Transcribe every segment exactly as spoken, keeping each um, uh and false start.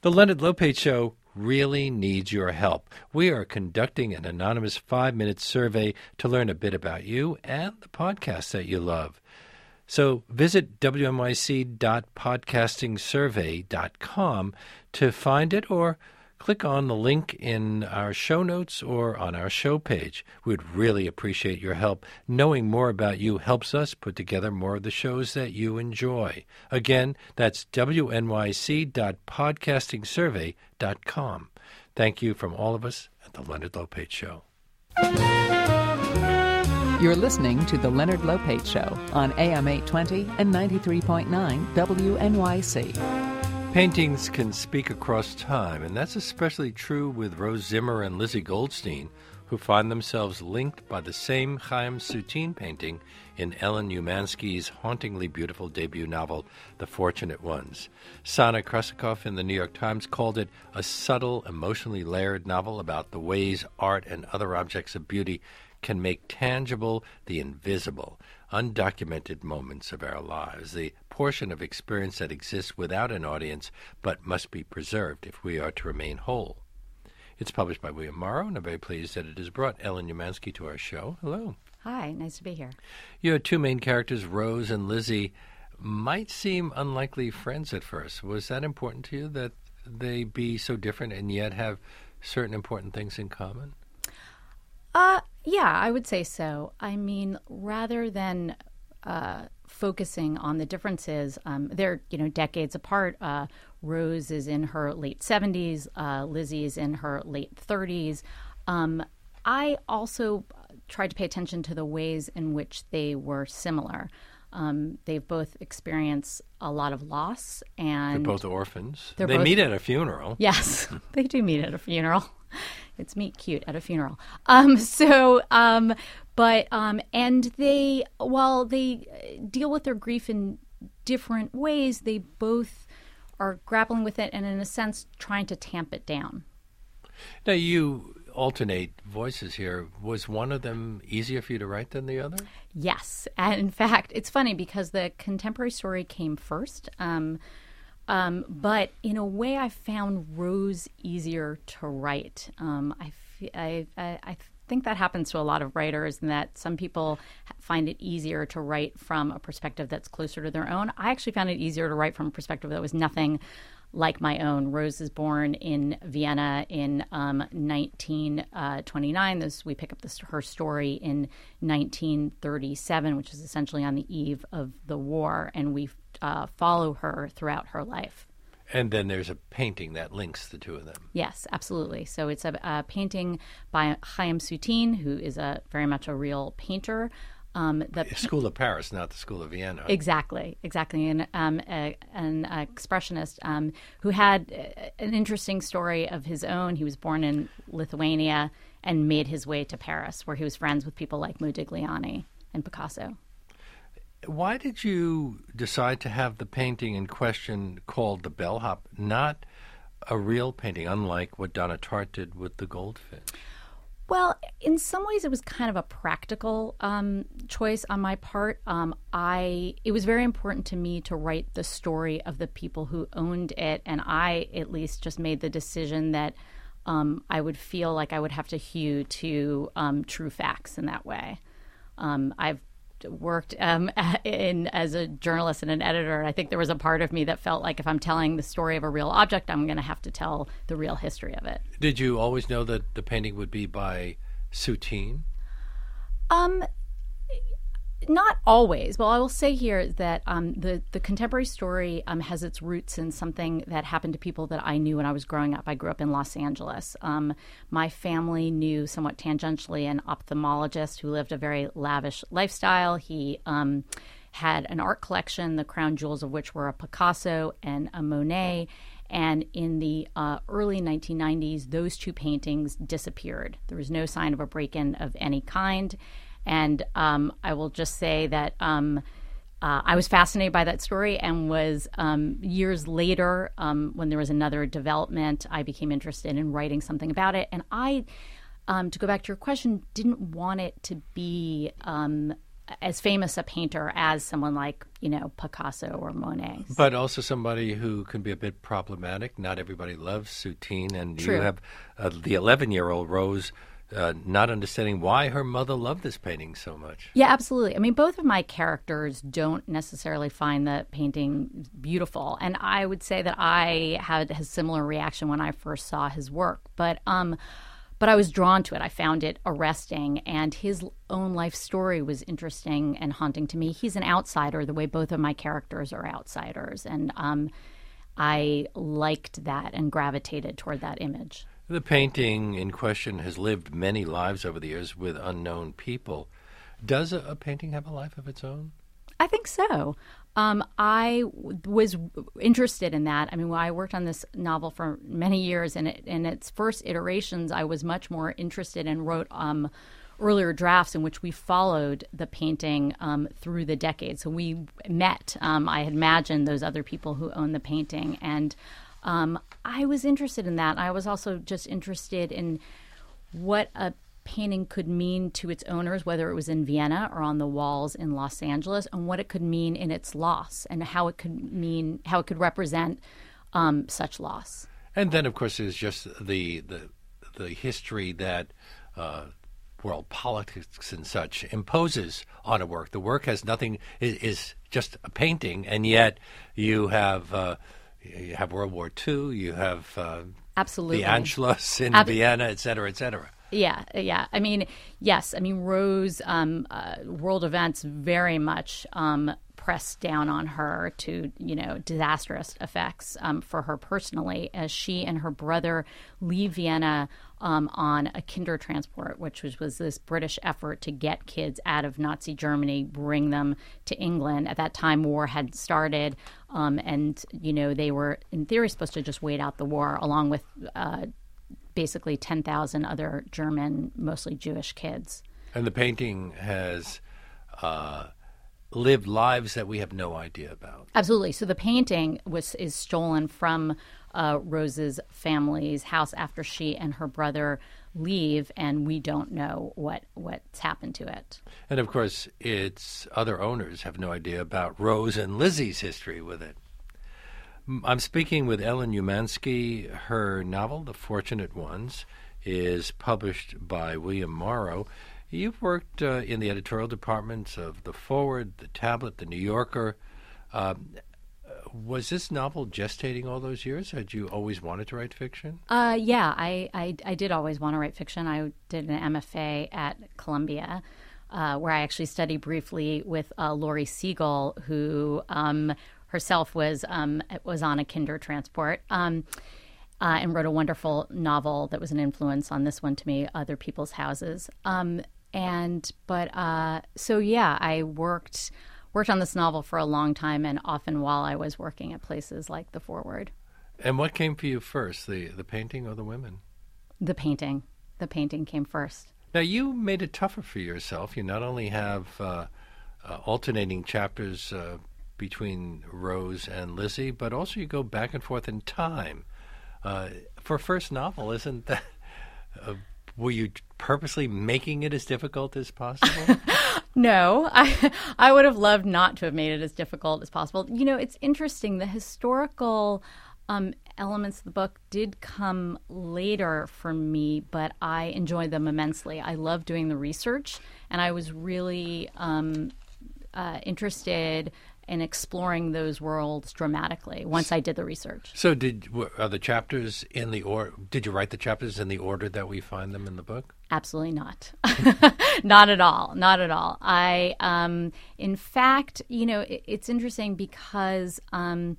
The Leonard Lopate Show really needs your help. We are conducting an anonymous five-minute survey to learn a bit about you and the podcast that you love. So visit w n y c dot podcasting survey dot com to find it, or click on the link in our show notes or on our show page. We'd really appreciate your help. Knowing more about you helps us put together more of the shows that you enjoy. Again, that's w n y c dot podcasting survey dot com. Thank you from all of us at The Leonard Lopate Show. You're listening to The Leonard Lopate Show on A M eight twenty and ninety-three point nine W N Y C. Paintings can speak across time, and that's especially true with Rose Zimmer and Lizzie Goldstein, who find themselves linked by the same Chaim Soutine painting in Ellen Umansky's hauntingly beautiful debut novel, The Fortunate Ones. Sana Krasikov in the New York Times called it a subtle, emotionally layered novel about the ways art and other objects of beauty can make tangible the invisible, undocumented moments of our lives, the portion of experience that exists without an audience but must be preserved if we are to remain whole. It's published by William Morrow, and I'm very pleased that it has brought Ellen Umansky to our show. Hello. Hi, nice to be here. Your two main characters, Rose and Lizzie, might seem unlikely friends at first. Was that important to you, that they be so different and yet have certain important things in common? Uh, yeah, I would say so. I mean, rather than uh, focusing on the differences, um, they're, you know, decades apart. Uh, Rose is in her late seventies. Uh, Lizzie is in her late thirties. Um, I also tried to pay attention to the ways in which they were similar. Um, they've both experienced a lot of loss, and They're both orphans. They're they both, meet at a funeral. Yes, they do meet at a funeral. It's meet cute at a funeral. Um, so, um, but, um, and they, while they deal with their grief in different ways, they both are grappling with it and, in a sense, trying to tamp it down. Now, you alternate voices here. Was one of them easier for you to write than the other? Yes. And in fact, it's funny because the contemporary story came first. Um, um, but in a way, I found Rose easier to write. Um, I, f- I, I, I think that happens to a lot of writers, and that some people find it easier to write from a perspective that's closer to their own. I actually found it easier to write from a perspective that was nothing like my own. Rose is born in Vienna in um, nineteen twenty-nine. This, we pick up this, her story in nineteen thirty-seven, which is essentially on the eve of the war, and we uh, follow her throughout her life. And then there's a painting that links the two of them. Yes, absolutely. So it's a, a painting by Chaim Soutine, who is a very much a real painter. Um, the School of Paris, not the School of Vienna. Exactly, exactly. And um, a, an expressionist um, who had an interesting story of his own. He was born in Lithuania and made his way to Paris, where he was friends with people like Modigliani and Picasso. Why did you decide to have the painting in question called The Bellhop, not a real painting, unlike what Donna Tartt did with the goldfish? Well, in some ways, it was kind of a practical um, choice on my part. Um, I it was very important to me to write the story of the people who owned it, and I at least just made the decision that um, I would feel like I would have to hew to um, true facts in that way. Um, I've worked um, in as a journalist and an editor, and I think there was a part of me that felt like if I'm telling the story of a real object, I'm going to have to tell the real history of it. Did you always know that the painting would be by Soutine? Um, not always. Well, I will say here that um, the, the contemporary story um, has its roots in something that happened to people that I knew when I was growing up. I grew up in Los Angeles. Um, my family knew somewhat tangentially an ophthalmologist who lived a very lavish lifestyle. He um, had an art collection, the crown jewels of which were a Picasso and a Monet. And in the uh, early nineteen nineties, those two paintings disappeared. There was no sign of a break-in of any kind. And um, I will just say that um, uh, I was fascinated by that story, and was um, years later, um, when there was another development, I became interested in writing something about it. And I, um, to go back to your question, didn't want it to be um, as famous a painter as someone like, you know, Picasso or Monet. But also somebody who can be a bit problematic. Not everybody loves Soutine, and True. you have uh, the eleven-year-old Rose uh, not understanding why her mother loved this painting so much. Yeah, absolutely. I mean, both of my characters don't necessarily find the painting beautiful, and I would say that I had a similar reaction when I first saw his work. But um, but I was drawn to it. I found it arresting, and his own life story was interesting and haunting to me. He's an outsider, the way both of my characters are outsiders, and um, I liked that and gravitated toward that image. The painting in question has lived many lives over the years with unknown people. Does a, a painting have a life of its own? I think so. Um, I w- was interested in that. I mean, I worked on this novel for many years, and it, in its first iterations, I was much more interested and wrote um, earlier drafts in which we followed the painting um, through the decades. So we met. Um, I had imagined those other people who owned the painting, and um, I was interested in that. I was also just interested in what a painting could mean to its owners, whether it was in Vienna or on the walls in Los Angeles, and what it could mean in its loss, and how it could mean, how it could represent um, such loss. And then, of course, there's just the the, the history that uh, world politics and such imposes on a work. The work has nothing, is, is just a painting, and yet you have uh, you have World War Two, you have uh, Absolutely. the Anschluss in Ab- Vienna, et cetera, et cetera. Yeah, yeah. I mean, yes. I mean, Rose, um, uh, world events very much um, pressed down on her to, you know, disastrous effects um, for her personally, as she and her brother leave Vienna um, on a Kindertransport, which was, was this British effort to get kids out of Nazi Germany, bring them to England. At that time, war had started, um, and, you know, they were, in theory, supposed to just wait out the war, along with uh basically ten thousand other German, mostly Jewish kids. And the painting has uh, lived lives that we have no idea about. Absolutely. So the painting was is stolen from uh, Rose's family's house after she and her brother leave, and we don't know what, what's happened to it. And, of course, its other owners have no idea about Rose and Lizzie's history with it. I'm speaking with Ellen Umansky. Her novel, The Fortunate Ones, is published by William Morrow. You've worked uh, in the editorial departments of The Forward, The Tablet, The New Yorker. Um, was this novel gestating all those years? Had you always wanted to write fiction? Uh, yeah, I, I, I did always want to write fiction. I did an M F A at Columbia, uh, where I actually studied briefly with uh, Laurie Siegel, who um, herself was um, was on a Kindertransport, um, uh, and wrote a wonderful novel that was an influence on this one to me, Other People's Houses. Um, and but uh, so yeah, I worked worked on this novel for a long time, and often while I was working at places like The Forward. And what came for you first, the the painting or the women? The painting. The painting came first. Now, you made it tougher for yourself. You not only have uh, uh, alternating chapters uh, between Rose and Lizzie, but also you go back and forth in time. Uh, for a first novel, isn't that... Uh, were you purposely making it as difficult as possible? No, I I would have loved not to have made it as difficult as possible. You know, it's interesting. The historical um, elements of the book did come later for me, but I enjoyed them immensely. I love doing the research, and I was really um, uh, interested in exploring those worlds dramatically once I did the research. So did were, are the chapters in the or did you write the chapters in the order that we find them in the book? Absolutely not. Not at all. Not at all. I, um, in fact, you know, it, it's interesting because um,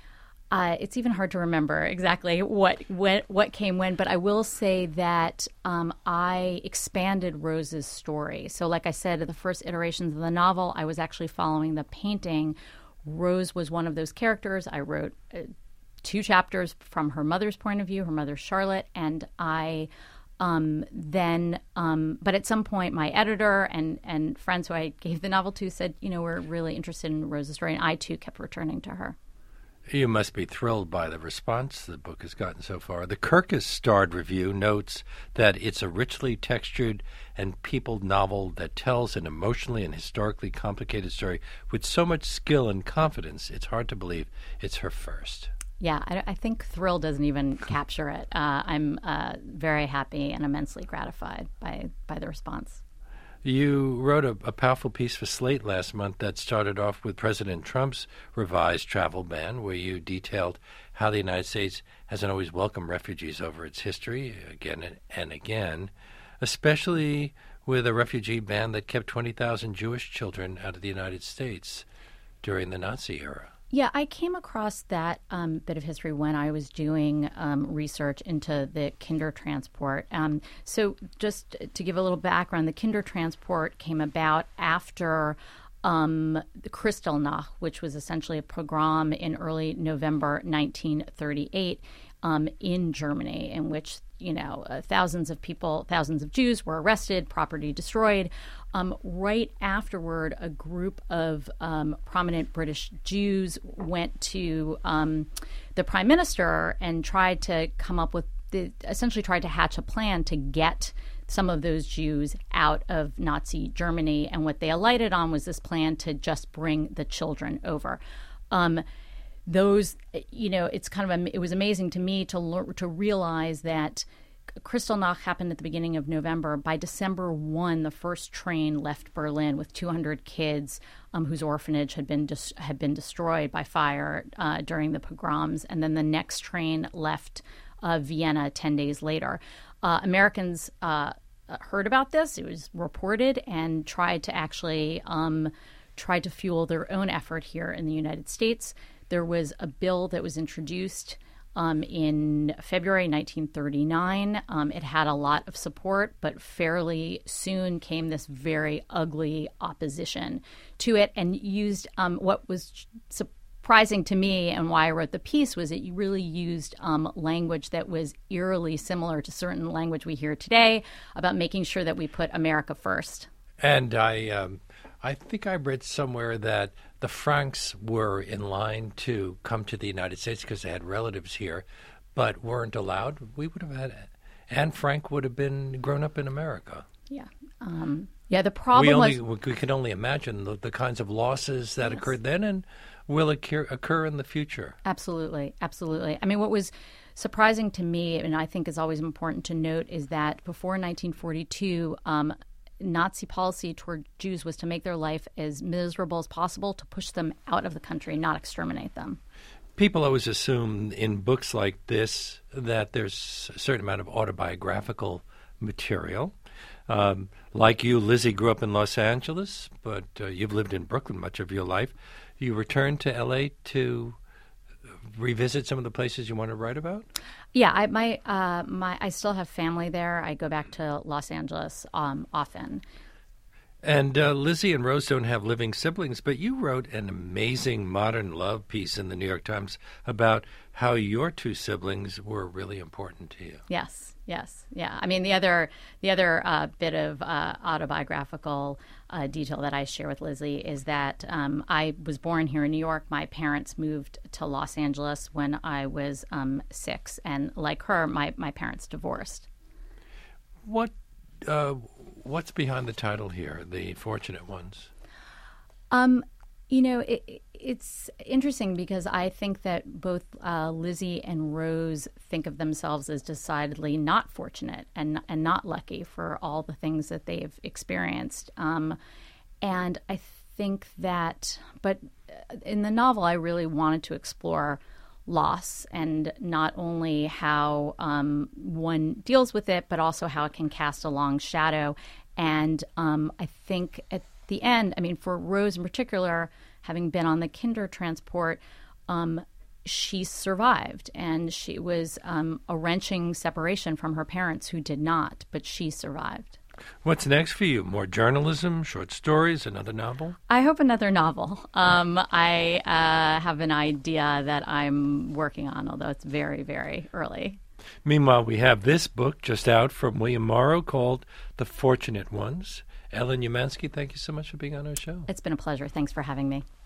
uh, it's even hard to remember exactly what, what what came when. But I will say that um, I expanded Rose's story. So, like I said, at the first iterations of the novel, I was actually following the painting. Rose was one of those characters. I wrote uh, two chapters from her mother's point of view, her mother Charlotte, and I. Um, then, um, but at some point, my editor and, and friends who I gave the novel to said, you know, we're really interested in Rose's story, and I too kept returning to her. You must be thrilled by the response the book has gotten so far. The Kirkus starred review notes that it's a richly textured and peopled novel that tells an emotionally and historically complicated story with so much skill and confidence, it's hard to believe it's her first. Yeah, I, I think thrill doesn't even capture it. Uh, I'm uh, very happy and immensely gratified by, by the response. You wrote a, a powerful piece for Slate last month that started off with President Trump's revised travel ban, where you detailed how the United States hasn't always welcomed refugees over its history, again and, and again, especially with a refugee ban that kept twenty thousand Jewish children out of the United States during the Nazi era. Yeah, I came across that um, bit of history when I was doing um, research into the Kindertransport. Um, so just to give a little background, the Kindertransport came about after um, the Kristallnacht, which was essentially a pogrom in early November nineteen thirty-eight um, in Germany, in which you know uh, thousands of people, thousands of Jews were arrested, property destroyed. Um, right afterward, a group of um, prominent British Jews went to um, the prime minister and tried to come up with, the, essentially tried to hatch a plan to get some of those Jews out of Nazi Germany. And what they alighted on was this plan to just bring the children over. Um, those, you know, it's kind of, it was amazing to me to learn, to realize that Kristallnacht happened at the beginning of November. By December first, the first train left Berlin with two hundred kids um, whose orphanage had been dis- had been destroyed by fire uh, during the pogroms. And then the next train left uh, Vienna ten days later. Uh, Americans uh, heard about this. It was reported and tried to actually um, tried to fuel their own effort here in the United States. There was a bill that was introduced Um, in February nineteen thirty-nine. Um, it had a lot of support, but fairly soon came this very ugly opposition to it, and used um, what was surprising to me and why I wrote the piece was it really used um, language that was eerily similar to certain language we hear today about making sure that we put America first. And I, um, I think I read somewhere that the Franks were in line to come to the United States because they had relatives here, but weren't allowed. We would have had, Anne Frank would have been grown up in America. Yeah. Um, yeah, the problem we only, was... We can only imagine the, the kinds of losses that yes. occurred then and will occur, occur in the future. Absolutely. Absolutely. I mean, what was surprising to me, and I think is always important to note, is that before nineteen forty-two, um, Nazi policy toward Jews was to make their life as miserable as possible, to push them out of the country, not exterminate them. People always assume in books like this that there's a certain amount of autobiographical material. Um, like you, Lizzie grew up in Los Angeles, but uh, you've lived in Brooklyn much of your life. You returned to L A to revisit some of the places you want to write about? Yeah, I my uh, my I still have family there. I go back to Los Angeles um, often. And uh, Lizzie and Rose don't have living siblings, but you wrote an amazing modern love piece in the New York Times about how your two siblings were really important to you. Yes, yes, yeah. I mean, the other the other uh, bit of uh, autobiographical uh, detail that I share with Lizzie is that um, I was born here in New York. My parents moved to Los Angeles when I was um, six, and like her, my, my parents divorced. What uh, what's behind the title here, The Fortunate Ones? Um, you know, it, it's interesting because I think that both uh, Lizzie and Rose think of themselves as decidedly not fortunate and and not lucky for all the things that they've experienced. Um, and I think that, but in the novel, I really wanted to explore loss and not only how um, one deals with it, but also how it can cast a long shadow. And um, I think at the end, I mean, for Rose in particular, having been on the Kindertransport, um, she survived. And she was um, a wrenching separation from her parents who did not, but she survived. What's next for you? More journalism, short stories, another novel? I hope another novel. Um, I uh, have an idea that I'm working on, although it's very, very early. Meanwhile, we have this book just out from William Morrow called The Fortunate Ones. Ellen Umansky, thank you so much for being on our show. It's been a pleasure. Thanks for having me.